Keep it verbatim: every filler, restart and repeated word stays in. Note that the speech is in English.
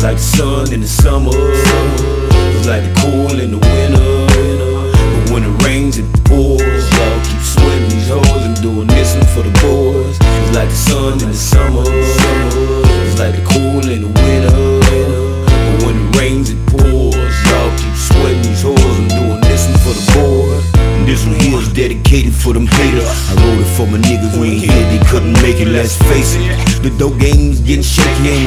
like the sun in the summer, it's like the cool in the winter. But when it rains it pours, y'all keep sweating these hoes and doing this one for the boys. It's like the sun in the summer, it's like the cool in the winter. But when it rains it pours, y'all keep sweating these hoes and doing this one for the boys. And this one here is dedicated for them haters. I wrote it for my niggas, we ain't here, they couldn't make it, let's face it. The dope game's getting shaky.